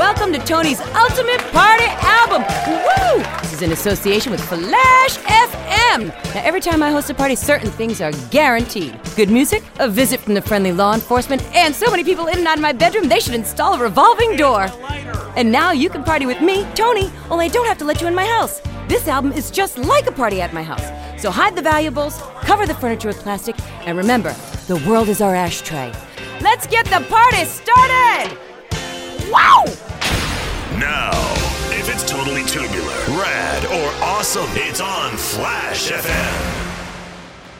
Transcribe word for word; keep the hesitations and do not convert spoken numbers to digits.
welcome to Tony's Ultimate Party Album. Woo! This is in association with Flash F M. Now, every time I host a party, certain things are guaranteed. Good music, a visit from the friendly law enforcement, and so many people in and out of my bedroom, they should install a revolving door. And now you can party with me, Tony, only I don't have to let you in my house. This album is just like a party at my house. So hide the valuables, cover the furniture with plastic, and remember, the world is our ashtray. Let's get the party started! Wow! Now, if it's totally tubular, rad, or awesome, it's on Flash F M.